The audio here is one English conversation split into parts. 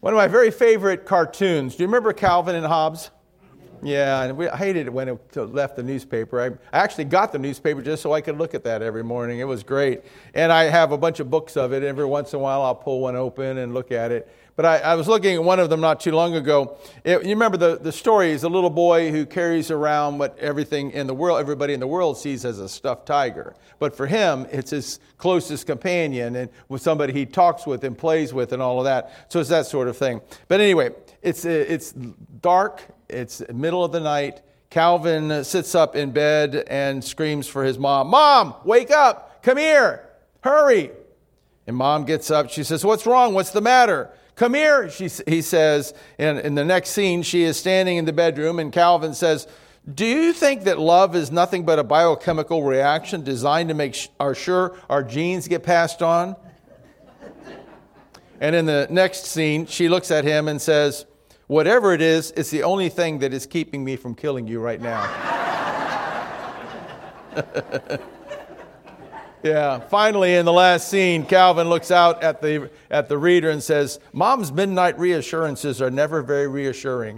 One of my very favorite cartoons. Do you remember Calvin and Hobbes? Yeah, and I hated it when it left the newspaper. I actually got the newspaper just so I could look at that every morning. It was great. And I have a bunch of books of it. Every once in a while I'll pull one open and look at it. But I was looking at one of them not too long ago. You remember the story is a little boy who carries around what everybody in the world sees as a stuffed tiger. But for him, it's his closest companion and with somebody he talks with and plays with and all of that. So it's that sort of thing. But anyway, it's dark. It's middle of the night. Calvin sits up in bed and screams for his mom. Mom, wake up. Come here. Hurry. And Mom gets up. She says, what's wrong? What's the matter? Come here, he says. And in the next scene, she is standing in the bedroom, and Calvin says, do you think that love is nothing but a biochemical reaction designed to make sure our genes get passed on? And in the next scene, she looks at him and says, whatever it is, it's the only thing that is keeping me from killing you right now. Yeah. Finally, in the last scene, Calvin looks out at the reader and says, Mom's midnight reassurances are never very reassuring.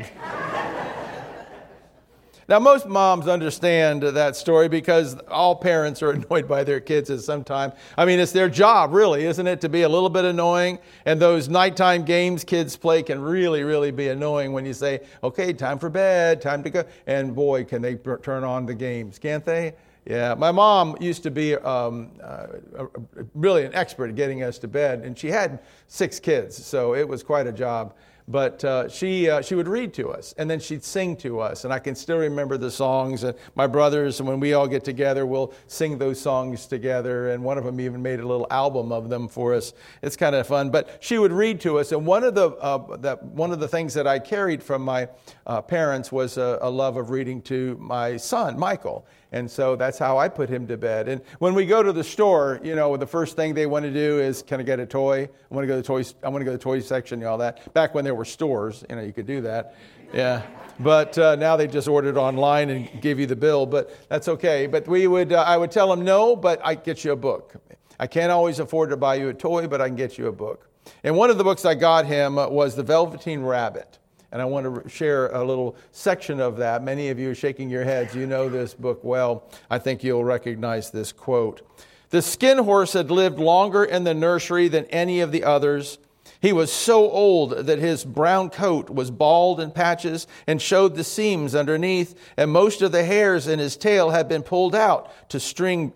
Now, most moms understand that story because all parents are annoyed by their kids at some time. I mean, it's their job, really, isn't it, to be a little bit annoying? And those nighttime games kids play can really, really be annoying when you say, okay, time for bed, time to go. And boy, can they turn on the games, can't they? Yeah, my mom used to be really an expert at getting us to bed, and she had 6 kids, so it was quite a job. But she would read to us, and then she'd sing to us, and I can still remember the songs. And my brothers, and when we all get together, we'll sing those songs together, and one of them even made a little album of them for us. It's kind of fun. But she would read to us, and one of the things that I carried from my parents was a love of reading to my son, Michael. And so that's how I put him to bed. And when we go to the store, the first thing they want to do is, can I get a toy? I want to go to the toy section and all that. Back when there were stores, you could do that. Yeah. But now they just order it online and give you the bill. But that's okay. But I would tell them no, but I get you a book. I can't always afford to buy you a toy, but I can get you a book. And one of the books I got him was The Velveteen Rabbit. And I want to share a little section of that. Many of you are shaking your heads. You know this book well. I think you'll recognize this quote. The Skin Horse had lived longer in the nursery than any of the others. He was so old that his brown coat was bald in patches and showed the seams underneath, and most of the hairs in his tail had been pulled out to string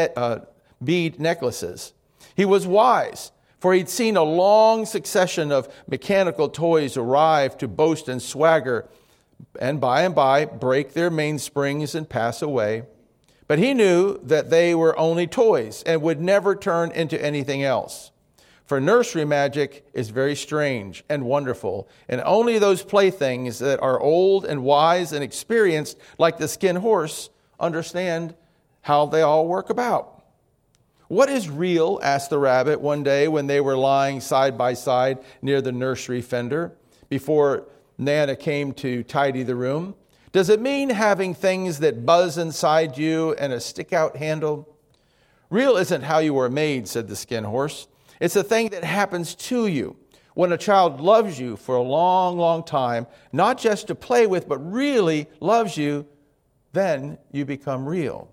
bead necklaces. He was wise, for he'd seen a long succession of mechanical toys arrive to boast and swagger, and by break their mainsprings and pass away. But he knew that they were only toys and would never turn into anything else. For nursery magic is very strange and wonderful, and only those playthings that are old and wise and experienced, like the Skin Horse, understand how they all work about. What is real? Asked the rabbit one day when they were lying side by side near the nursery fender before Nana came to tidy the room. Does it mean having things that buzz inside you and a stick-out handle? Real isn't how you were made, said the Skin Horse. It's a thing that happens to you when a child loves you for a long, long time, not just to play with, but really loves you, then you become real.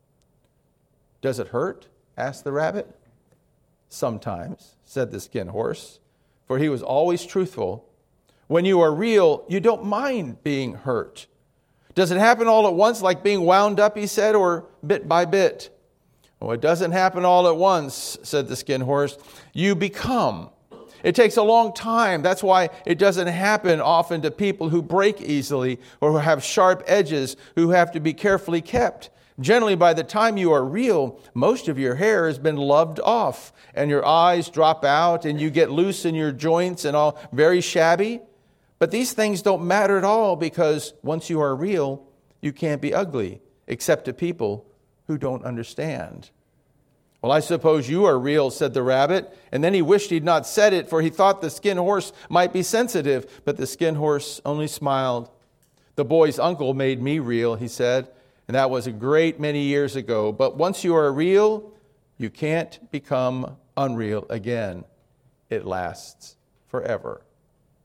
Does it hurt? Asked the rabbit. Sometimes, said the Skin Horse, for he was always truthful. When you are real, you don't mind being hurt. Does it happen all at once like being wound up, he said, or bit by bit? Well, it doesn't happen all at once, said the Skin Horse. You become. It takes a long time. That's why it doesn't happen often to people who break easily or who have sharp edges, who have to be carefully kept. Generally, by the time you are real, most of your hair has been loved off, and your eyes drop out, and you get loose in your joints and all very shabby. But these things don't matter at all, because once you are real, you can't be ugly, except to people who don't understand. Well, I suppose you are real, said the rabbit. And then he wished he'd not said it, for he thought the Skin Horse might be sensitive. But the Skin Horse only smiled. The boy's uncle made me real, he said. And that was a great many years ago. But once you are real, you can't become unreal again. It lasts forever.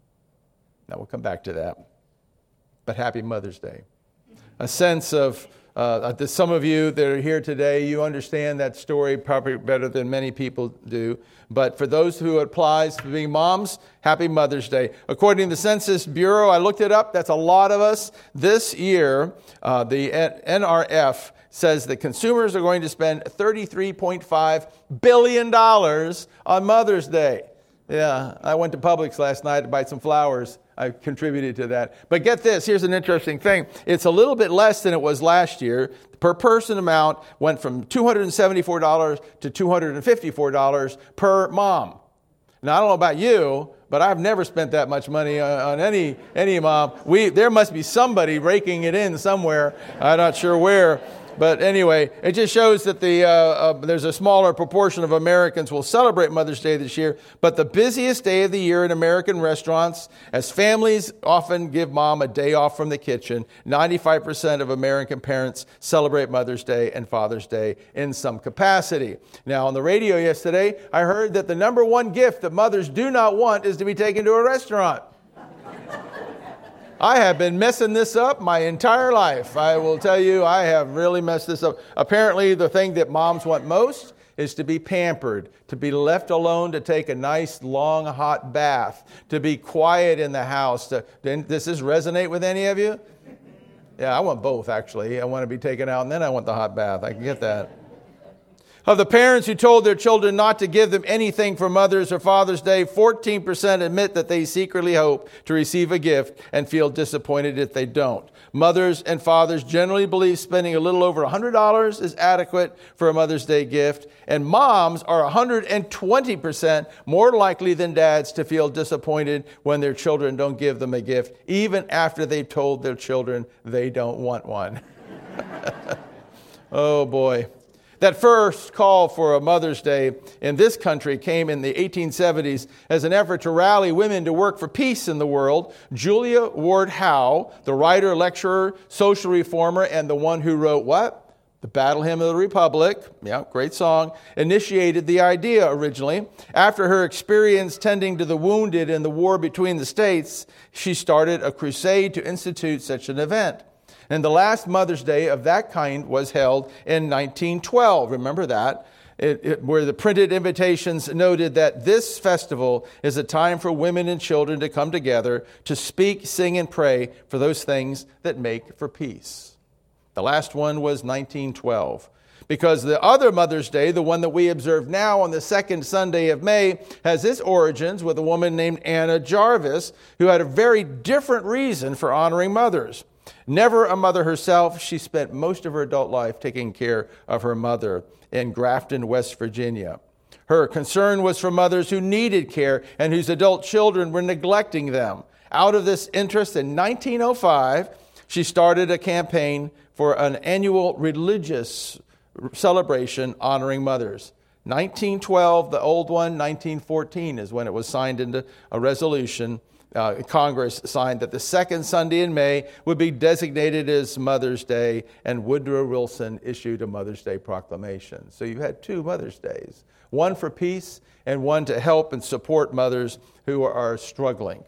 Now we'll come back to that. But happy Mother's Day. A sense of, some of you that are here today, you understand that story probably better than many people do. But for those who it applies to being moms, happy Mother's Day. According to the Census Bureau, I looked it up, that's a lot of us. This year, the NRF says that consumers are going to spend $33.5 billion on Mother's Day. Yeah, I went to Publix last night to buy some flowers. I contributed to that. But get this, here's an interesting thing. It's a little bit less than it was last year. The per person amount went from $274 to $254 per mom. Now, I don't know about you, but I've never spent that much money on any mom. There must be somebody raking it in somewhere. I'm not sure where. But anyway, it just shows that there's a smaller proportion of Americans will celebrate Mother's Day this year. But the busiest day of the year in American restaurants, as families often give mom a day off from the kitchen, 95% of American parents celebrate Mother's Day and Father's Day in some capacity. Now, on the radio yesterday, I heard that the number one gift that mothers do not want is to be taken to a restaurant. I have been messing this up my entire life. I will tell you, I have really messed this up. Apparently, the thing that moms want most is to be pampered, to be left alone, to take a nice, long, hot bath, to be quiet in the house. Does this resonate with any of you? Yeah, I want both, actually. I want to be taken out, and then I want the hot bath. I can get that. Of the parents who told their children not to give them anything for Mother's or Father's Day, 14% admit that they secretly hope to receive a gift and feel disappointed if they don't. Mothers and fathers generally believe spending a little over $100 is adequate for a Mother's Day gift, and moms are 120% more likely than dads to feel disappointed when their children don't give them a gift, even after they've told their children they don't want one. Oh boy. That first call for a Mother's Day in this country came in the 1870s as an effort to rally women to work for peace in the world. Julia Ward Howe, the writer, lecturer, social reformer, and the one who wrote what? The Battle Hymn of the Republic, yeah, great song, initiated the idea originally. After her experience tending to the wounded in the war between the states, she started a crusade to institute such an event. And the last Mother's Day of that kind was held in 1912. Remember that? Where the printed invitations noted that this festival is a time for women and children to come together to speak, sing, and pray for those things that make for peace. The last one was 1912. Because the other Mother's Day, the one that we observe now on the second Sunday of May, has its origins with a woman named Anna Jarvis, who had a very different reason for honoring mothers. Never a mother herself, she spent most of her adult life taking care of her mother in Grafton, West Virginia. Her concern was for mothers who needed care and whose adult children were neglecting them. Out of this interest, in 1905, she started a campaign for an annual religious celebration honoring mothers. 1912, the old one, 1914 is when it was signed into a resolution. Congress signed that the second Sunday in May would be designated as Mother's Day, and Woodrow Wilson issued a Mother's Day proclamation. So you had two Mother's Days, one for peace and one to help and support mothers who are struggling.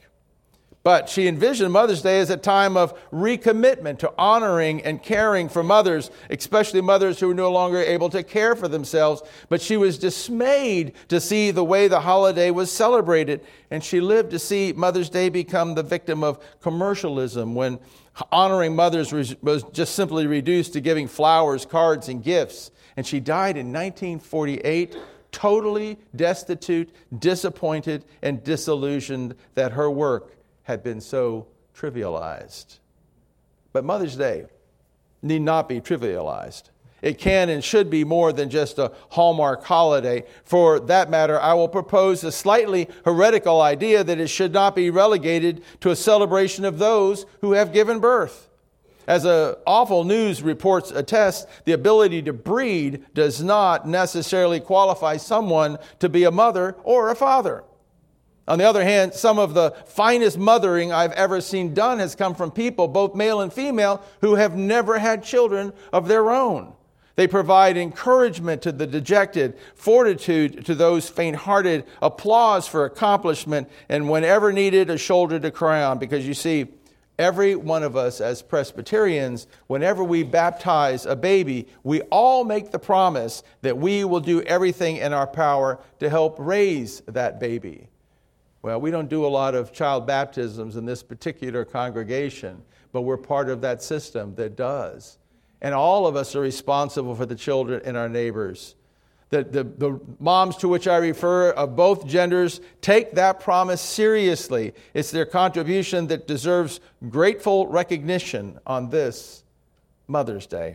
But she envisioned Mother's Day as a time of recommitment to honoring and caring for mothers, especially mothers who were no longer able to care for themselves. But she was dismayed to see the way the holiday was celebrated. And she lived to see Mother's Day become the victim of commercialism, when honoring mothers was just simply reduced to giving flowers, cards, and gifts. And she died in 1948, totally destitute, disappointed, and disillusioned that her work had been so trivialized. But Mother's Day need not be trivialized. It can and should be more than just a Hallmark holiday. For that matter, I will propose a slightly heretical idea that it should not be relegated to a celebration of those who have given birth. As awful news reports attest, the ability to breed does not necessarily qualify someone to be a mother or a father. On the other hand, some of the finest mothering I've ever seen done has come from people, both male and female, who have never had children of their own. They provide encouragement to the dejected, fortitude to those faint-hearted, applause for accomplishment, and whenever needed, a shoulder to cry on. Because you see, every one of us as Presbyterians, whenever we baptize a baby, we all make the promise that we will do everything in our power to help raise that baby. Well, we don't do a lot of child baptisms in this particular congregation, but we're part of that system that does. And all of us are responsible for the children and our neighbors. The moms to which I refer of both genders take that promise seriously. It's their contribution that deserves grateful recognition on this Mother's Day.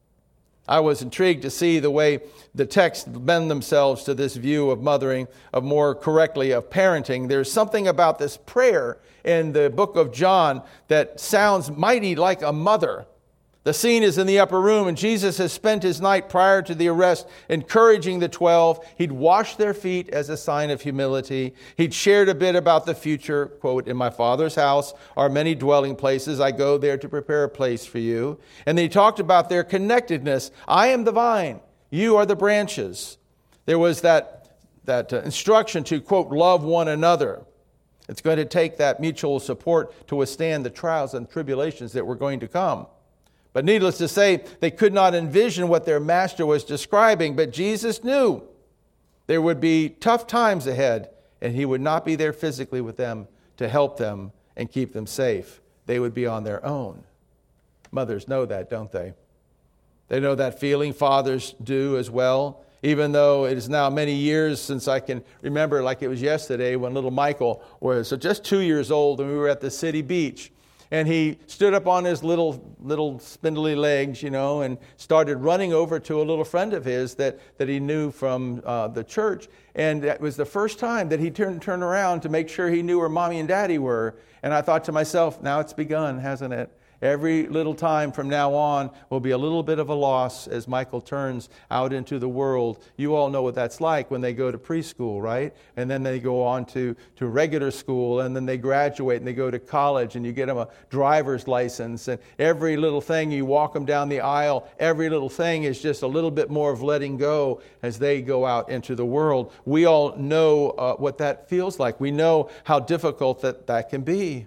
I was intrigued to see the way the texts bend themselves to this view of mothering, of more correctly, of parenting. There's something about this prayer in the book of John that sounds mighty like a mother. The scene is in the upper room, and Jesus has spent his night prior to the arrest encouraging the 12. He'd washed their feet as a sign of humility. He'd shared a bit about the future. Quote, "In my Father's house are many dwelling places. I go there to prepare a place for you." And he talked about their connectedness. I am the vine. You are the branches. There was that instruction to, quote, "love one another." It's going to take that mutual support to withstand the trials and tribulations that were going to come. But needless to say, they could not envision what their master was describing, but Jesus knew there would be tough times ahead, and he would not be there physically with them to help them and keep them safe. They would be on their own. Mothers know that, don't they? They know that feeling. Fathers do as well. Even though it is now many years since I can remember, like it was yesterday, when little Michael was just 2 years old and we were at the city beach. And he stood up on his little spindly legs, and started running over to a little friend of his that he knew from the church. And that was the first time that he turned around to make sure he knew where Mommy and Daddy were. And I thought to myself, now it's begun, hasn't it? Every little time from now on will be a little bit of a loss as Michael turns out into the world. You all know what that's like when they go to preschool, right? And then they go on to regular school, and then they graduate and they go to college, and you get them a driver's license. And every little thing, you walk them down the aisle, every little thing is just a little bit more of letting go as they go out into the world. We all know what that feels like. We know how difficult that can be.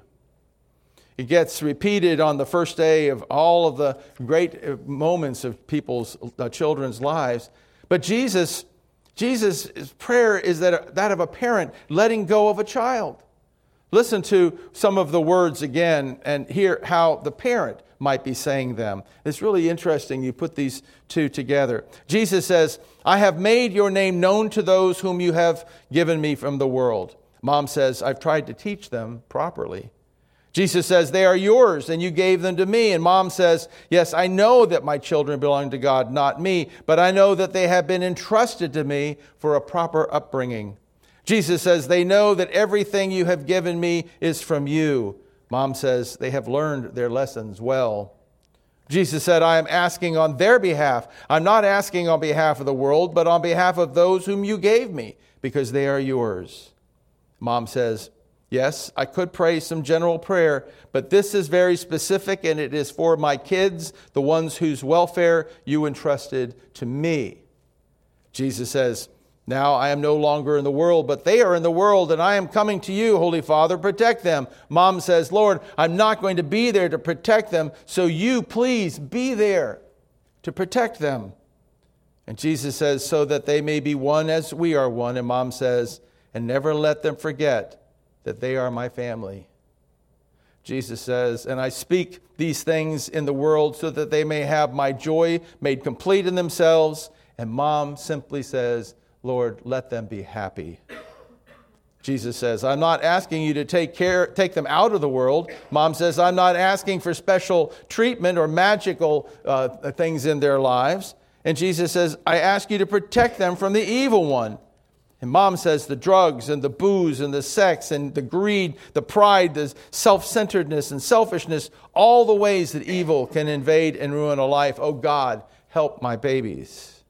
It gets repeated on the first day of all of the great moments of people's children's lives. But Jesus' prayer is that of a parent letting go of a child. Listen to some of the words again and hear how the parent might be saying them. It's really interesting you put these two together. Jesus says, "I have made your name known to those whom you have given me from the world." Mom says, "I've tried to teach them properly." Jesus says, "They are yours, and you gave them to me." And Mom says, "Yes, I know that my children belong to God, not me, but I know that they have been entrusted to me for a proper upbringing." Jesus says, "They know that everything you have given me is from you." Mom says, "They have learned their lessons well." Jesus said, "I am asking on their behalf. I'm not asking on behalf of the world, but on behalf of those whom you gave me, because they are yours." Mom says, "Yes, I could pray some general prayer, but this is very specific, and it is for my kids, the ones whose welfare you entrusted to me." Jesus says, "Now I am no longer in the world, but they are in the world, and I am coming to you, Holy Father, protect them." Mom says, "Lord, I'm not going to be there to protect them, so you please be there to protect them." And Jesus says, "So that they may be one as we are one." And Mom says, "And never let them forget that they are my family." Jesus says, "And I speak these things in the world so that they may have my joy made complete in themselves." And Mom simply says, "Lord, let them be happy." Jesus says, "I'm not asking you to take them out of the world." Mom says, "I'm not asking for special treatment or magical things in their lives." And Jesus says, "I ask you to protect them from the evil one." And Mom says the drugs and the booze and the sex and the greed, the pride, the self-centeredness and selfishness, all the ways that evil can invade and ruin a life. Oh God, help my babies.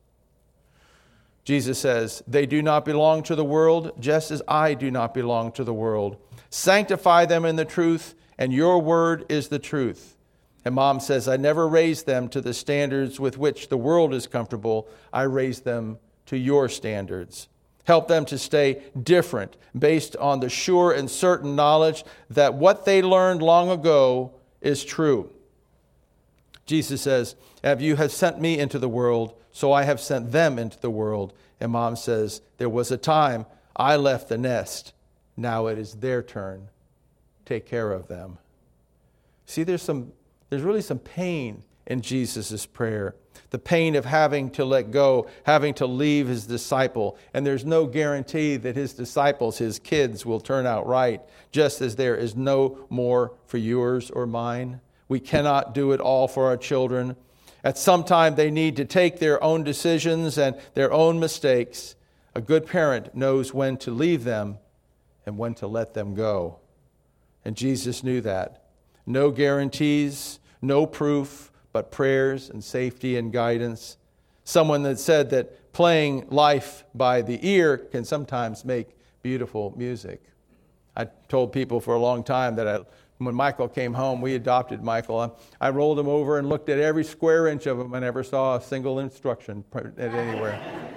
Jesus says, "They do not belong to the world, just as I do not belong to the world. Sanctify them in the truth, and your word is the truth." And Mom says, I never raised them to the standards with which the world is comfortable. I raised them to your standards. Help them to stay different based on the sure and certain knowledge that what they learned long ago is true. Jesus says, you have sent me into the world, so I have sent them into the world. And Mom says, there was a time I left the nest. Now it is their turn. Take care of them. See, there's really some pain in Jesus' prayer. The pain of having to let go, having to leave his disciple. And there's no guarantee that his disciples, his kids, will turn out right, just as there is no more for yours or mine. We cannot do it all for our children. At some time, they need to take their own decisions and their own mistakes. A good parent knows when to leave them and when to let them go. And Jesus knew that. No guarantees, no proof, but prayers and safety and guidance. Someone that said that playing life by the ear can sometimes make beautiful music. I told people for a long time that when Michael came home, we adopted Michael. I rolled him over and looked at every square inch of him and never saw a single instruction anywhere.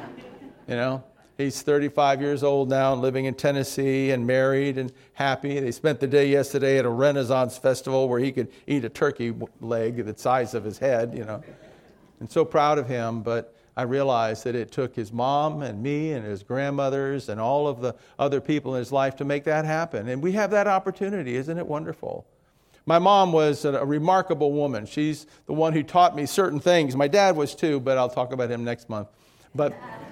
You know? He's 35 years old now and living in Tennessee and married and happy. They spent the day yesterday at a Renaissance festival where he could eat a turkey leg the size of his head, you know. And so proud of him, but I realized that it took his mom and me and his grandmothers and all of the other people in his life to make that happen. And we have that opportunity. Isn't it wonderful? My mom was a remarkable woman. She's the one who taught me certain things. My dad was too, but I'll talk about him next month. But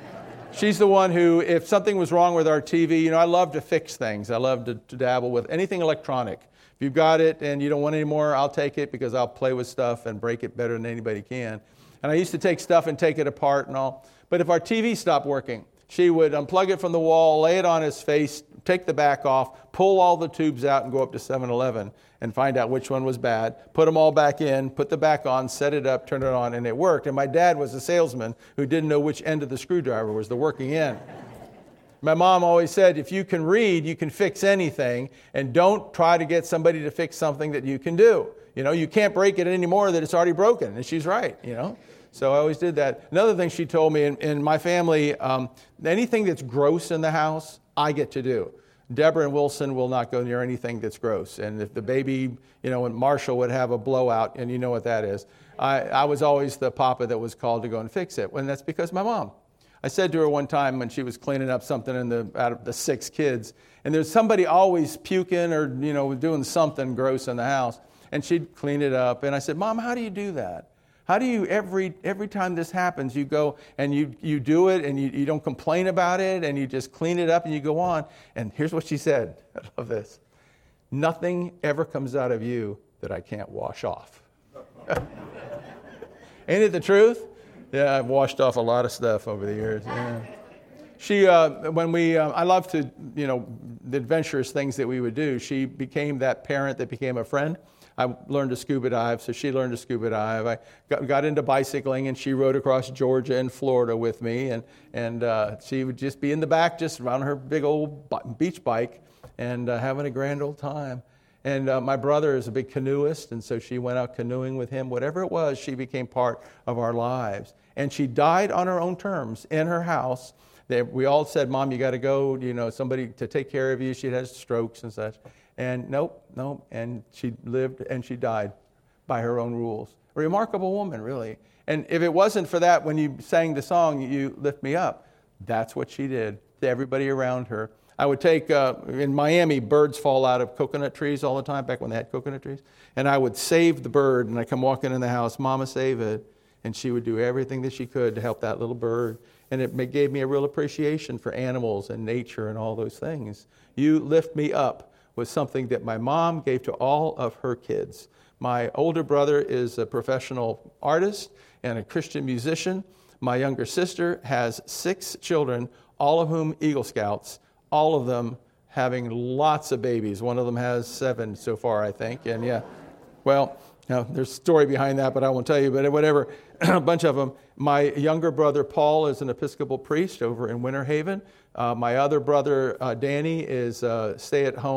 she's the one who, if something was wrong with our TV, you know, I love to fix things. I love to dabble with anything electronic. If you've got it and you don't want any more, I'll take it because I'll play with stuff and break it better than anybody can. And I used to take stuff and take it apart and all. But if our TV stopped working, she would unplug it from the wall, lay it on his face, take the back off, pull all the tubes out and go up to 7-Eleven and find out which one was bad, put them all back in, put the back on, set it up, turn it on, and it worked. And my dad was a salesman who didn't know which end of the screwdriver was the working end. My mom always said, if you can read, you can fix anything, and don't try to get somebody to fix something that you can do. You know, you can't break it anymore that it's already broken, and she's right, you know. So I always did that. Another thing she told me, in my family, anything that's gross in the house, I get to do. Deborah and Wilson will not go near anything that's gross. And if the baby, you know, and Marshall would have a blowout, and you know what that is, I was always the papa that was called to go and fix it. And that's because my mom. I said to her one time when she was cleaning up something out of the 6 kids, and there's somebody always puking or, you know, doing something gross in the house, and she'd clean it up. And I said, Mom, how do you do that? How do you, every time this happens, you go and you do it and you don't complain about it and you just clean it up and you go on? And here's what she said. I love this. Nothing ever comes out of you that I can't wash off. Ain't it the truth? Yeah, I've washed off a lot of stuff over the years. Yeah. She, I love to, you know, the adventurous things that we would do. She became that parent that became a friend. I learned to scuba dive, so she learned to scuba dive. I got into bicycling, and she rode across Georgia and Florida with me, and she would just be in the back, just on her big old beach bike, and having a grand old time. And my brother is a big canoeist, and so she went out canoeing with him. Whatever it was, she became part of our lives. And she died on her own terms in her house. We all said, Mom, you got to go, you know, somebody to take care of you. She has strokes and such. And nope. And she lived and she died by her own rules. A remarkable woman, really. And if it wasn't for that, when you sang the song, You Lift Me Up, that's what she did to everybody around her. I would take, in Miami, birds fall out of coconut trees all the time, back when they had coconut trees. And I would save the bird, and I'd come walking in the house, Mama, save it. And she would do everything that she could to help that little bird. And it gave me a real appreciation for animals and nature and all those things. You Lift Me Up was something that my mom gave to all of her kids. My older brother is a professional artist and a Christian musician. My younger sister has 6 children, all of whom Eagle Scouts, all of them having lots of babies. One of them has 7 so far, I think. And yeah, well, you know, there's a story behind that, but I won't tell you. But whatever, a bunch of them. My younger brother, Paul, is an Episcopal priest over in Winter Haven. My other brother, Danny, is a stay-at-home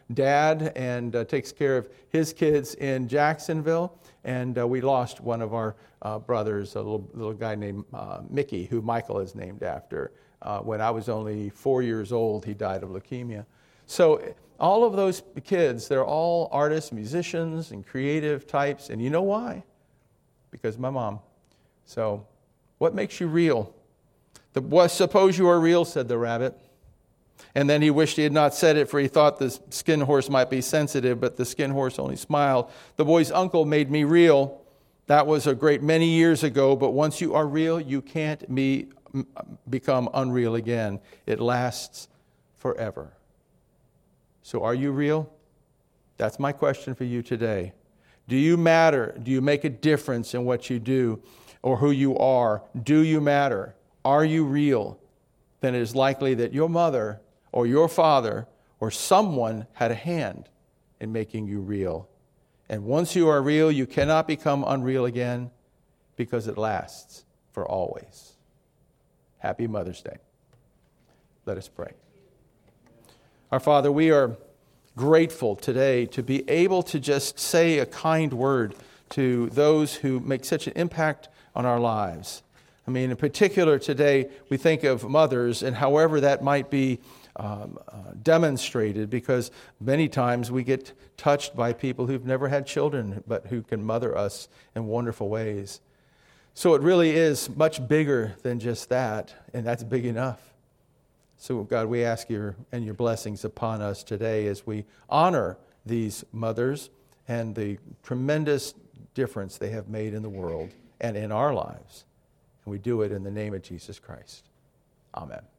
dad and takes care of his kids in Jacksonville. And we lost one of our brothers, a little guy named Mickey, who Michael is named after. When I was only 4 years old, he died of leukemia. So all of those kids, they're all artists, musicians, and creative types. And you know why? Because of my mom. So what makes you real? Suppose you are real, said the rabbit. And then he wished he had not said it, for he thought the skin horse might be sensitive, but the skin horse only smiled. The boy's uncle made me real. That was a great many years ago, but once you are real, you can't become unreal again. It lasts forever. So are you real? That's my question for you today. Do you matter? Do you make a difference in what you do or who you are? Do you matter? Are you real? Then it is likely that your mother or your father or someone had a hand in making you real. And once you are real, you cannot become unreal again because it lasts for always. Happy Mother's Day. Let us pray. Our Father, we are grateful today to be able to just say a kind word to those who make such an impact on our lives. I mean, in particular today, we think of mothers and however that might be demonstrated, because many times we get touched by people who've never had children, but who can mother us in wonderful ways. So it really is much bigger than just that, and that's big enough. So God, we ask your blessings upon us today as we honor these mothers and the tremendous difference they have made in the world and in our lives. And we do it in the name of Jesus Christ. Amen.